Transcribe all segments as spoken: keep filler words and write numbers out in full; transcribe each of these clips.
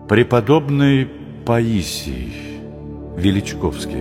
Преподобный Паисий Величковский.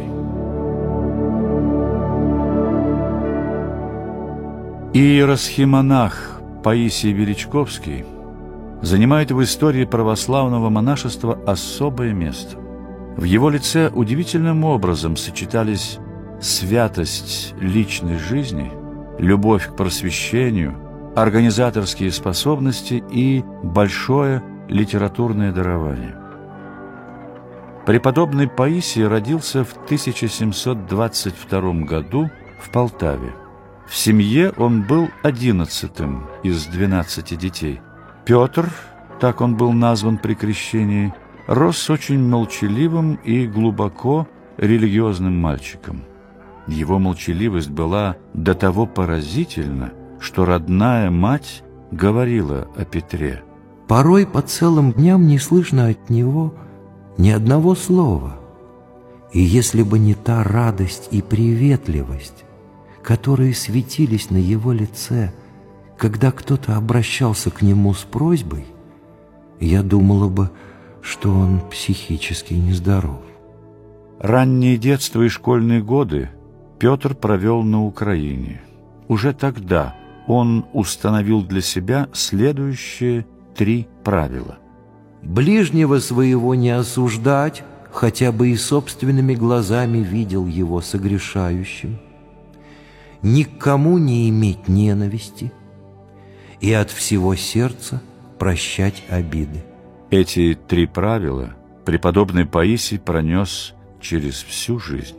Иеросхимонах Паисий Величковский занимает в истории православного монашества особое место. В его лице удивительным образом сочетались святость личной жизни, любовь к просвещению, организаторские способности и большое литературное дарование. Преподобный Паисий родился в тысяча семьсот двадцать втором году в Полтаве. В семье он был одиннадцатым из двенадцати детей. Петр, так он был назван при крещении, рос очень молчаливым и глубоко религиозным мальчиком. Его молчаливость была до того поразительна, что родная мать говорила о Петре: порой по целым дням не слышно от него ни одного слова. И если бы не та радость и приветливость, которые светились на его лице, когда кто-то обращался к нему с просьбой, я думала бы, что он психически нездоров. Раннее детство и школьные годы Петр провел на Украине. Уже тогда он установил для себя следующие три правила. Ближнего своего не осуждать, хотя бы и собственными глазами видел его согрешающим. Ни к кому не иметь ненависти и от всего сердца прощать обиды. Эти три правила преподобный Паисий пронес через всю жизнь.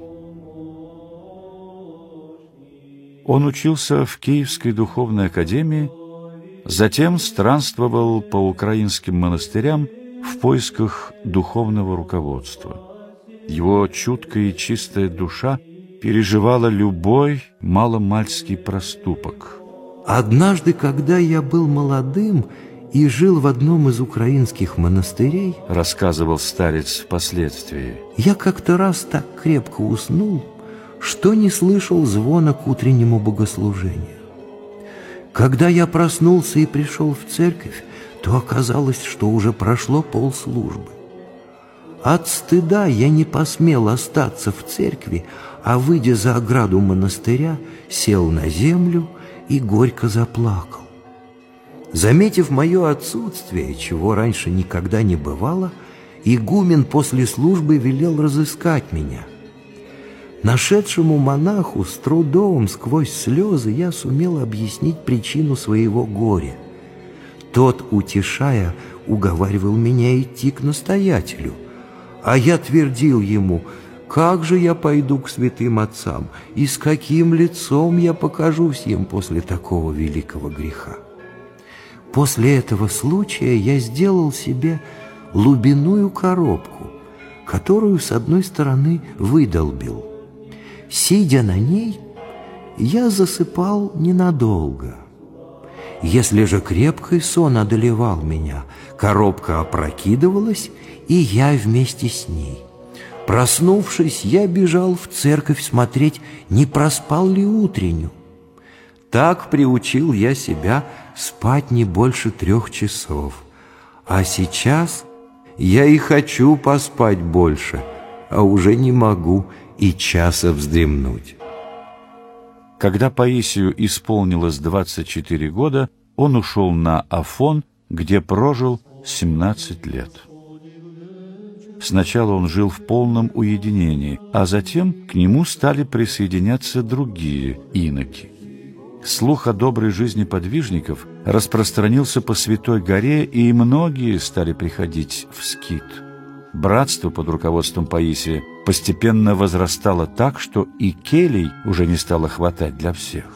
Он учился в Киевской духовной академии, затем странствовал по украинским монастырям в поисках духовного руководства. Его чуткая и чистая душа переживала любой маломальский проступок. Однажды, когда я был молодым и жил в одном из украинских монастырей, рассказывал старец впоследствии, я как-то раз так крепко уснул, что не слышал звона к утреннему богослужению. Когда я проснулся и пришел в церковь, то оказалось, что уже прошло полслужбы. От стыда я не посмел остаться в церкви, а, выйдя за ограду монастыря, сел на землю и горько заплакал. Заметив мое отсутствие, чего раньше никогда не бывало, игумен после службы велел разыскать меня. Нашедшему монаху с трудом сквозь слезы я сумел объяснить причину своего горя. Тот, утешая, уговаривал меня идти к настоятелю, а я твердил ему: как же я пойду к святым отцам, и с каким лицом я покажусь им после такого великого греха? После этого случая я сделал себе лубяную коробку, которую с одной стороны выдолбил. Сидя на ней, я засыпал ненадолго. Если же крепкий сон одолевал меня, коробка опрокидывалась, и я вместе с ней. Проснувшись, я бежал в церковь смотреть, не проспал ли утреннюю. Так приучил я себя спать не больше трех часов. А сейчас я и хочу поспать больше, а уже не могу и часа вздремнуть. Когда Паисию исполнилось двадцать четыре года, он ушел на Афон, где прожил семнадцать лет. Сначала он жил в полном уединении, а затем к нему стали присоединяться другие иноки. Слух о доброй жизни подвижников распространился по Святой горе, и многие стали приходить в скит. Братство под руководством Паисия постепенно возрастало так, что и келий уже не стало хватать для всех.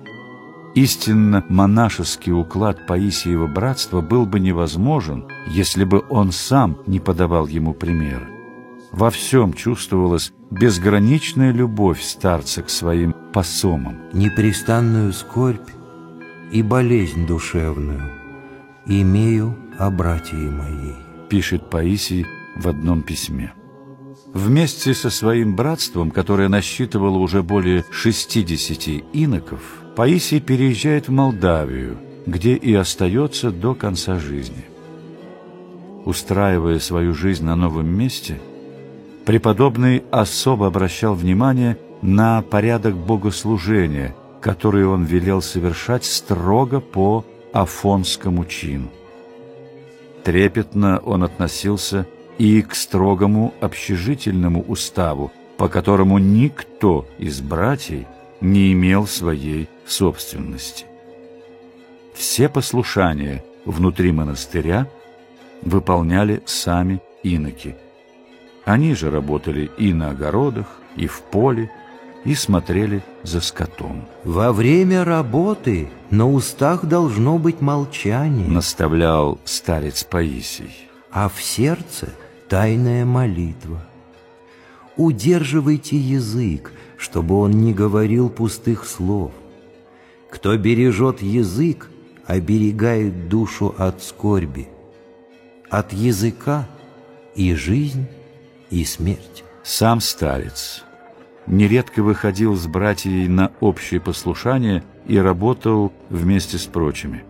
Истинно монашеский уклад Паисиева братства был бы невозможен, если бы он сам не подавал ему пример. Во всем чувствовалась безграничная любовь старца к своим посомам. Непрестанную скорбь и болезнь душевную имею о братии моей, пишет Паисий в одном письме. Вместе со своим братством, которое насчитывало уже более шестидесяти иноков, Паисий переезжает в Молдавию, где и остается до конца жизни. устраивая свою жизнь на новом месте, преподобный особо обращал внимание на порядок богослужения, который он велел совершать строго по афонскому чину. Трепетно он относился и к строгому общежительному уставу, по которому никто из братьев не имел своей собственности. Все послушания внутри монастыря выполняли сами иноки. Они же работали и на огородах, и в поле, и смотрели за скотом. «Во время работы на устах должно быть молчание», — наставлял старец Паисий. «а в сердце тайная молитва. Удерживайте язык, чтобы он не говорил пустых слов. Кто бережет язык, оберегает душу от скорби. От языка и жизнь, и смерть». Сам старец нередко выходил с братьей на общее послушание и работал вместе с прочими.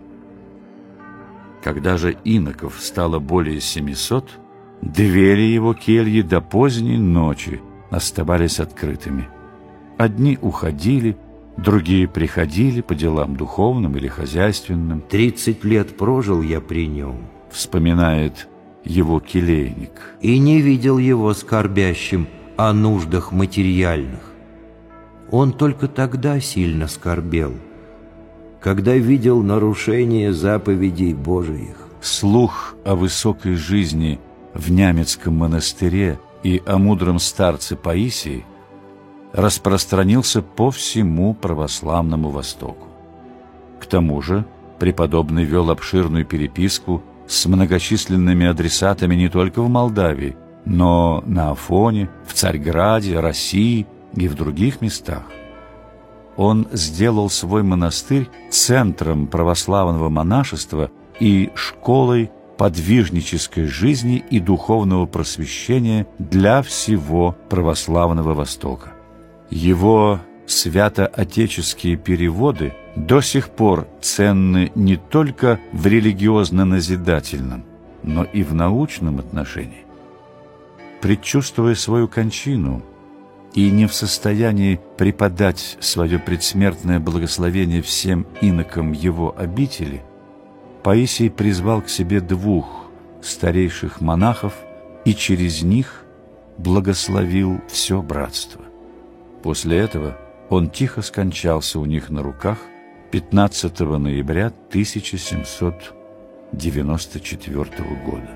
Когда же иноков стало более семисот, двери его кельи до поздней ночи оставались открытыми. Одни уходили, другие приходили по делам духовным или хозяйственным. «Тридцать лет прожил я при нем», — вспоминает его келейник, «и не видел его скорбящим о нуждах материальных. Он только тогда сильно скорбел, когда видел нарушение заповедей Божиих». Слух о высокой жизни в Нямецком монастыре и о мудром старце Паисии распространился по всему православному Востоку. К тому же преподобный вел обширную переписку с многочисленными адресатами не только в Молдавии, но на Афоне, в Царьграде, России и в других местах. Он сделал свой монастырь центром православного монашества и школой подвижнической жизни и духовного просвещения для всего православного Востока. Его святоотеческие переводы до сих пор ценны не только в религиозно-назидательном, но и в научном отношении. Предчувствуя свою кончину и не в состоянии преподать свое предсмертное благословение всем инокам его обители, Паисий призвал к себе двух старейших монахов и через них благословил все братство. После этого он тихо скончался у них на руках пятнадцатого ноября тысяча семьсот девяносто четвёртого года.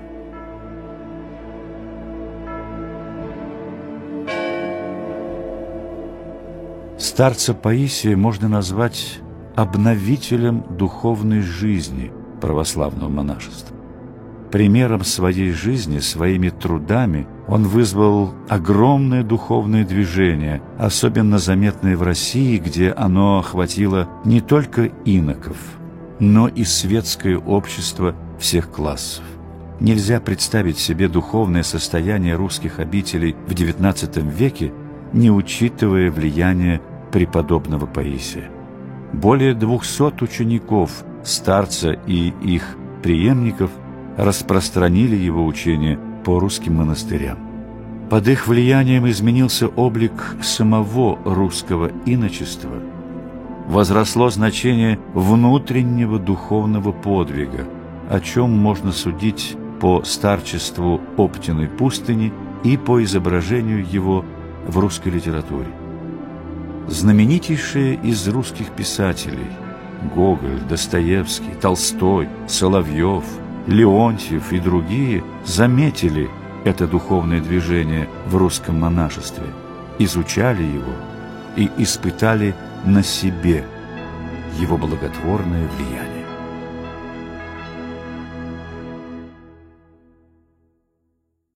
Старца Паисия можно назвать обновителем духовной жизни православного монашества. Примером своей жизни, своими трудами он вызвал огромное духовное движение, особенно заметное в России, где оно охватило не только иноков, но и светское общество всех классов. Нельзя представить себе духовное состояние русских обителей в девятнадцатом веке, не учитывая влияние преподобного Паисия. Более двухсот учеников старца и их преемников распространили его учение по русским монастырям. Под их влиянием изменился облик самого русского иночества, возросло значение внутреннего духовного подвига, о чем можно судить по старчеству Оптиной пустыни и по изображению его в русской литературе. Знаменитейшие из русских писателей Гоголь, Достоевский, Толстой, Соловьев, Леонтьев и другие заметили это духовное движение в русском монашестве, изучали его и испытали на себе его благотворное влияние.